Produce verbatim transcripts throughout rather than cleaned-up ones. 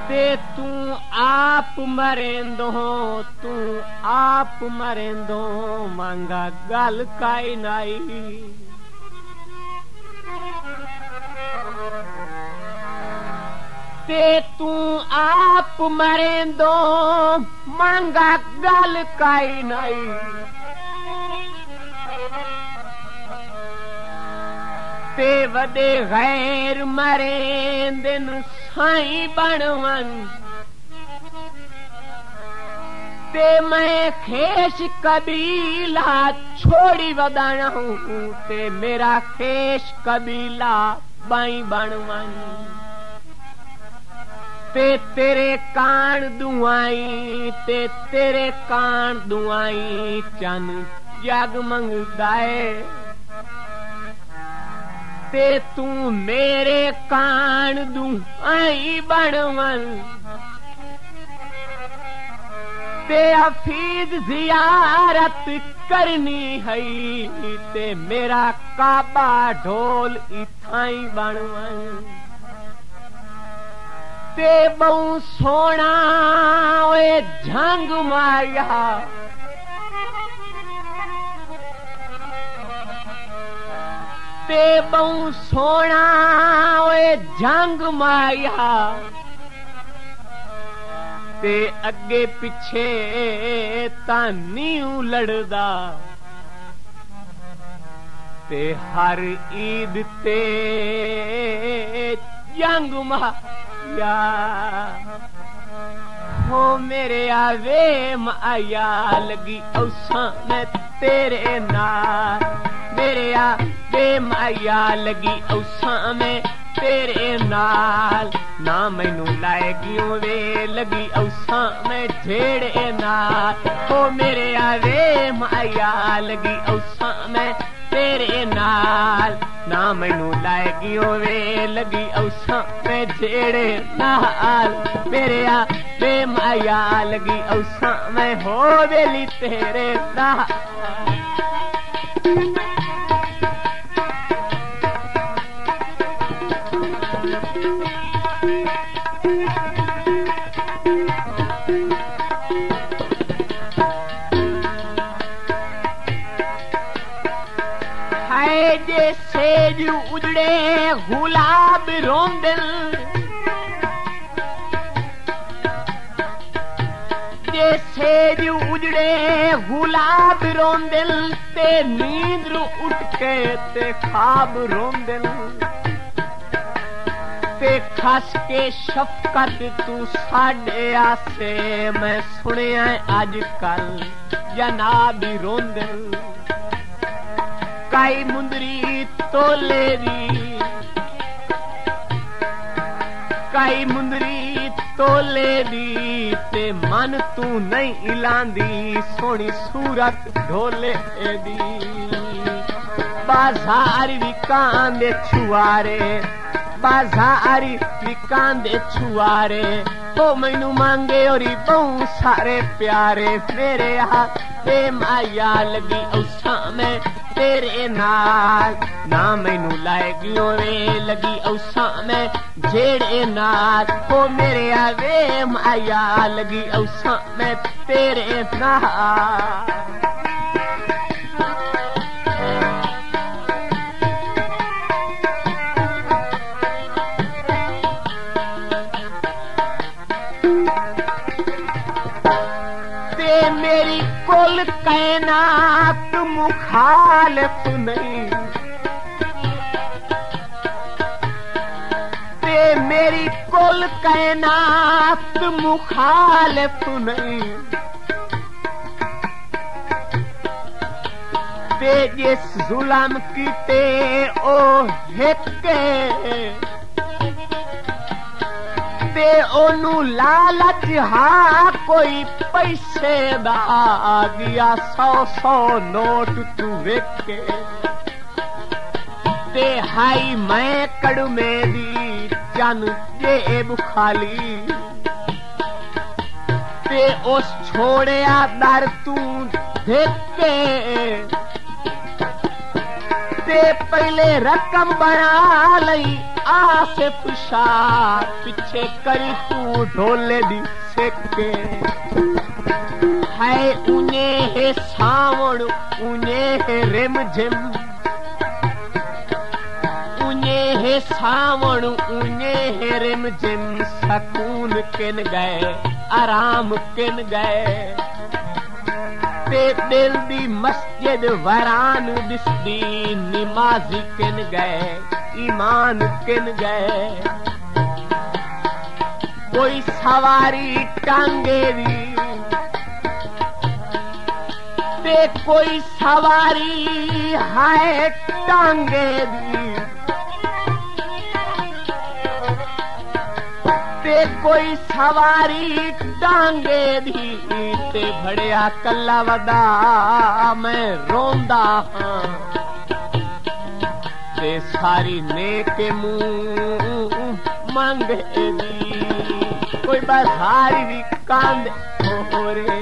ते तू आप मरेंदो तू आप मरेंदो मांगा गल काई नाई ते तू आप मरेंदो मांगा गल काई नाई ते वदे गैर मरेंदन साई बनवन ते मैं खेश कबीला छोड़ी वदाना हूँ ते मेरा खेश कबीला बाई बनवन ते तेरे कान दुआई ते तेरे कान दुआई चन जगमग दाए ते तू मेरे कान दुआई बनवन ते हफीज जियारत करनी है ते मेरा काबा ढोल इथाई बनवन ते बहु सोना ओए झंग माया ते बहु सोना ओए झंग माया ते अगे पिछे तानियों लड़दा ते हर ईद ते जंग माया हो मेरे आवे माया लगी औसा मैं तेरे नाल मेरे आवे माया लगी औसा मैं तेरे नाल ना मैनू लाएगियों वे लगी औसा मैं झेड़े नाल हो मेरे आवे माया लगी औसा मैं तेरे नाल ना मैनू लाएगियों वे लगी औसा मैं झेड़े नाल मेरे आवे माया लगी औसा मैं हो वेली तेरे नाल हाय जैसे जो उजड़े गुलाब रोंदल जैसे जो उजड़े गुलाब रोंदल ते नींद उठ के ते ख्वाब रोंदल ते खस के शफकत तू साडे आसे मैं सुनिया अज कल जनाबी रोंदल काई मुंदरी तोले दी काई मुंदरी तोले दी ते मन तू नहीं इलांदी सोनी सूरत ढोले दी बाजार विकांदे छुआरे बाजार विकांदे छुआरे ओ मैनू मांगे और बहु सारे प्यारे मेरे हाथ माया लगी औसा मैं तेरे नाल ना मैनू लाएगियों वे लगी औसा मैं झेड़े नाल हो मेरे आवे माया लगी औसा मैं तेरे नाल ते मेरी कुल कैनात मुखालिफ नहीं ते मेरी कुल कैनात मुखालिफ नहीं ते जिस जुल्म कीते ओ हिक्के ते ओनू लालच हा कोई पैसे दा आ गया सौ सौ नोट तू वेखे ते हाई मैं कड़मे दी चन जेब खाली ते उस छोड़िया दर तू देखे ते पहले रकम बना लई आसिफ शाह पीछे करी तू ढोले दी सेके है उने है सावण उने है रिम झिम उने है सावण उने है रिम झिम सकून किन गए आराम किन गए ते दिल दी मस्जिद वरान दिसदी निमाजी किन गए ईमान किन गए कोई सवारी टांगे दी ते कोई सवारी है टांगे दी ते कोई सवारी टांगे दी ते भड़िया कला वदा मैं रोंदा हां ते सारी नेके मुंह मंगे दी कोई बाजारी भी कांद हो रे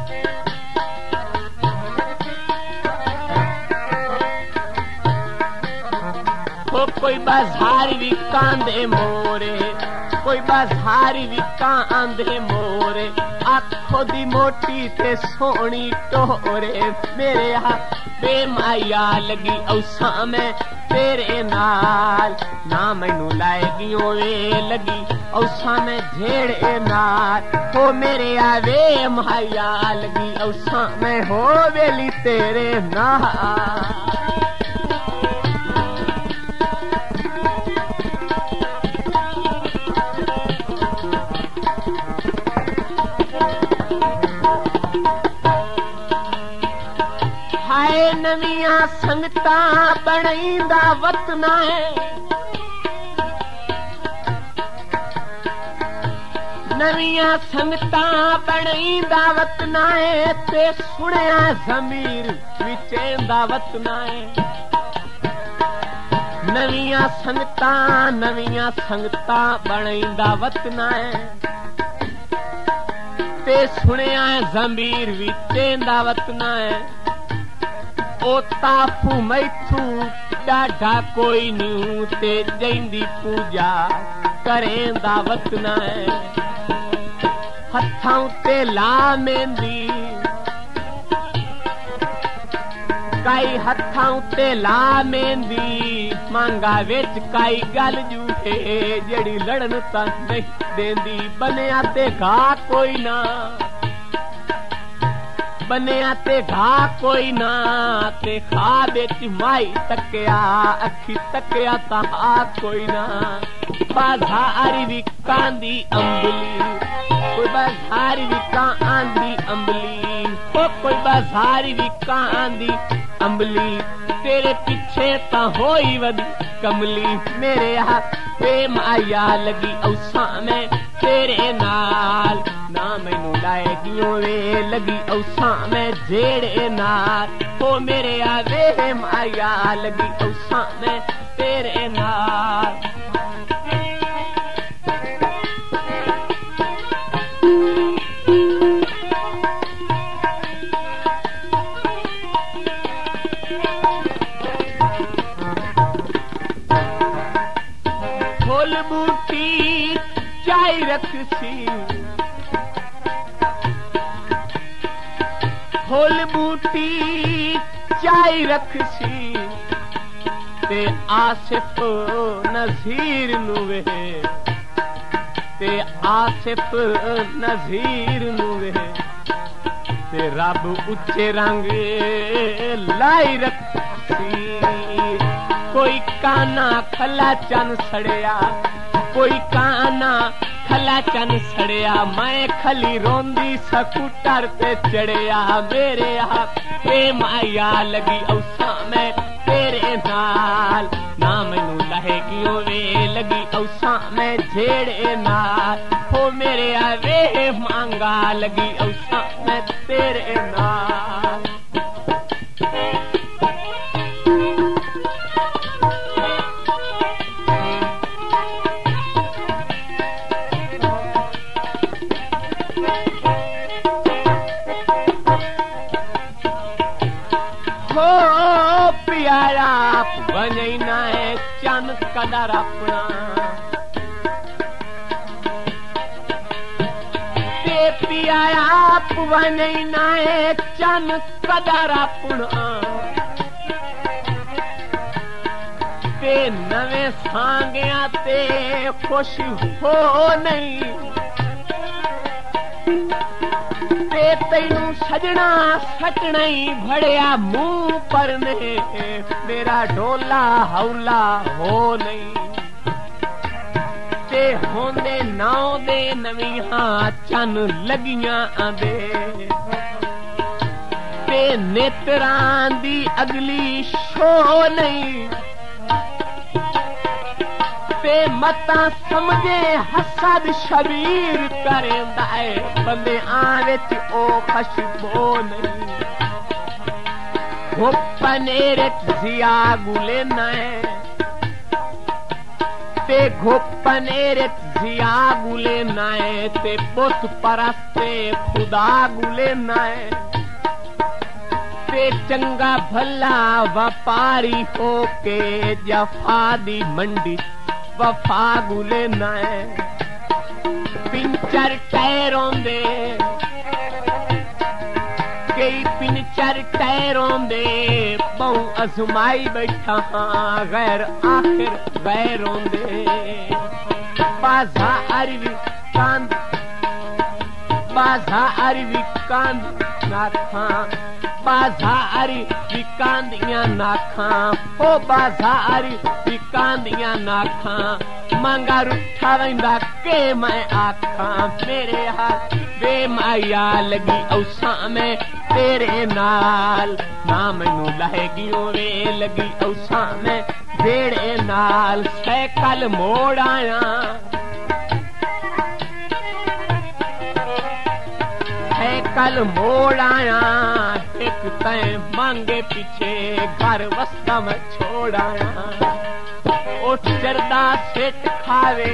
हो कोई बाजारी भी कांदे मोरे कोई बाजारी भी कांदे मोरे आखो दी मोटी ते सोनी टोरे मेरे हाथ बेमाया लगी औसा मैं तेरे नाल ना मैनू लाएगी ओए लगी औसा मैं झेड़े नाल हो मेरे आवे माया लगी औसा मैं हो वेली तेरे नाल नविया संगता बनईंदा वतना है नविया संगता बनईंदा वतना है ते सुनिया जमीर विचेंदा वतना है नविया संगता नविया संगता बनईंदा वतना है ते सुनिया जमीर विचेंदा वतना है ओ ताफू मैथू डाढ़ा कोई न्यू ते जैंदी पूजा करें दावत न है हथां ते ला मेंदी काई हथां ते ला मेंदी मांगा विच काई गल झूठे जड़ी लड़न तां नहीं देंदी बनिया ते घा कोई ना बनिया ते घा कोई ना ते खा बिच माई तकिया अखी तकिया ता कोई ना बाजारी भी कांदी अंबली कोई बाजारी भी कांदी अंबली ओ कोई बाजारी भी कांदी अंबली तेरे पीछे ता होई वदी कमली मेरे हाथ पे माया लगी औसा मैं तेरे नाल ना मैनू लाएगी ओए लगी औसा मैं जेड़े नाल हो मेरे आवे माया लगी औसा मैं तेरे नाल फूल बूटी चाय रखसी फूल बूटी चाय रखसी ते आसिफ नज़ीर नु वे ते आसिफ नज़ीर नु वे ते रब उच्चे रंग लाई रखसी कोई काना खला चन सड़िया कोई काना खला चन सड़िया मैं खली रोंदी सकूटर पे चढ़िया मेरे हाथ पे माया लगी औसा मैं तेरे नाल ना मैनू लहेगी ओवे लगी औसा मैं झेड़े नाल हो मेरे आवे मांगा लगी औसा मैं तेरे नाल कदर अपना ते पिया आप वने नाए चन कदर अपना ते नवे सांगिया ते खुश हो नहीं ते तैनू सजना सटना ही भड़िया मुंह पर ने मेरा ढोला हौला हो नहीं ते होंदे नाव दे नवीहां चन लगियां आंदे ते नेत्रां दी अगली शो नहीं ते मता समझे हसद शबीर करेंदा है बंदे आवे ते ओ खुशबो नहीं घोपनेरे जिया गुले नए ते घोपनेरे जिया गुले नए ते बुत परस्ते खुदा गुले नए ते चंगा भला व्यापारी होके जफा दी मंडी वफा गुले नाए पिंचर टैरों दे कई पिंचर टैरों दे बहु अजमाई बैठा हाँ गैर आखिर गैरों दे बाजा अरवी कांद बाजा अरवी कांद नाखा बाजारी विकांदियां नाखा ओ बाजारी विकांदियां नाखा मंगा रुठा वेंदा के मैं आखा मेरे हाथ बेमाया लगी औसा में तेरे नाल ना मैनू लहेगियों वे लगी औसा में जेड़े नाल सैकल मोड़ आया कल मोड़ आया एक तय मांगे पीछे घर वस्ता में छोड़ आया उठ चरदा सेठ खावे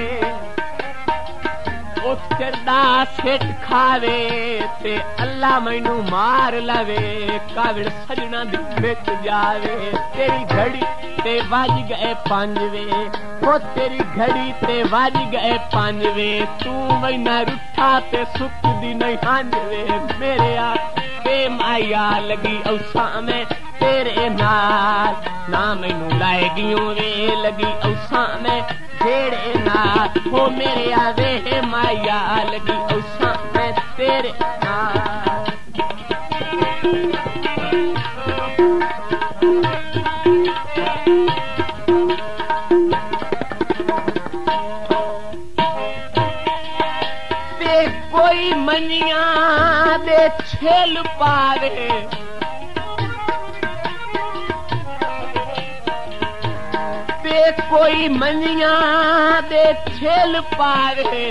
उठ चरदा सेठ खावे ते अल्लाह मैनू मार लवे कावड़ सजना दी बिच जावे तेरी घड़ी ते वज गए पंजवे ओ तेरी घड़ी ते वज गए पंजवे तू मैना रुठा ते सुख दी नहीं हांजवे मेरे आ बेमाया लगी औसा में तेरे नाल ना मैनू लाएगियों वे लगी औसा में जेड़े नाल हो मेरे आ वे माया लगी औसा में तेरे नाल कोई मनिया दे छेल पावे ते कोई मनिया दे छेल पावे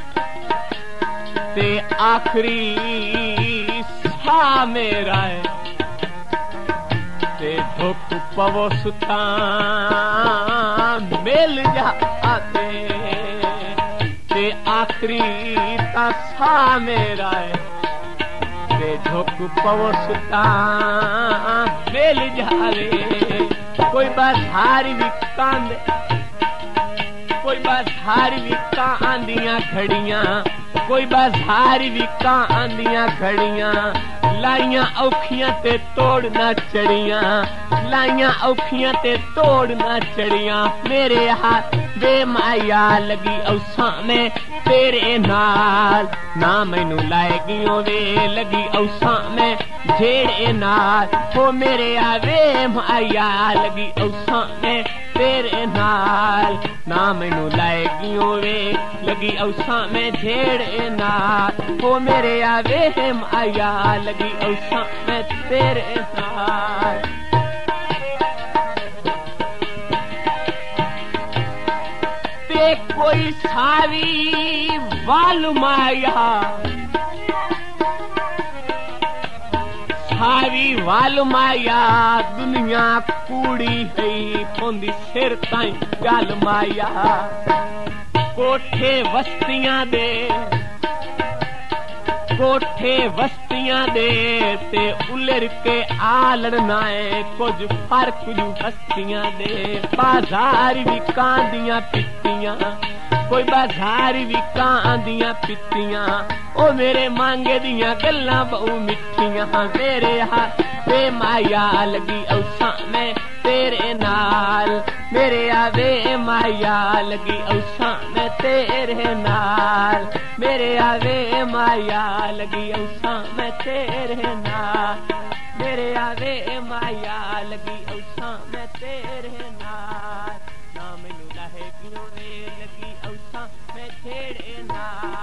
ते आखरी सा मेरा है ते धुप पवो सुता मिल जाते ते आखरी सा मेरा है ते झोंक पवो सुता मिल जावे कोई बाधारी भी कांद कोई बाधारी भी का आंदियां खड़ियां कोई बाधारी भी का आंदियां खड़ियां लाइयां औखियां ते तोड़ ना चढ़ियां लाइयां औखियां ते तोड़ ना चढ़ियां मेरे हाथ बेमाया लगी औसा में तेरे नाल ना मैनू लाएगियों वे लगी औसा में जेड़े नाल हो मेरे आवे माया लगी औसा में तेरे नाल ना मैनू लाएगियों वे लगी औसा में जेड़े नाल हो मेरे आवे माया लगी औसा में तेरे नाल ते कोई सावी वाल माया सावी वाल माया दुनिया कूड़ी है पोंदी सिर ताई गल माया कोठे वस्तियां दे कोठे बस्तियां दे ते उलर के आलना है कुछ फर्क जू हस्तियां दे बाजार भी कांदियां पित्तियां कोई बाजार भी कांदियां पित्तियां ओ मेरे मांगे दियां गल्लां बहु मिठियां मेरे हाथ वे माया लगी औसा मैं तेरे नाल मेरे आवे माया लगी औसा मैं तेरे नाल मेरे आवे माया लगी औसा मैं तेरे नाल मेरे आवे माया लगी औसा मैं तेरे नाल ना मैनू लहे क्यों वे लगी औसा मैं तेरे नाल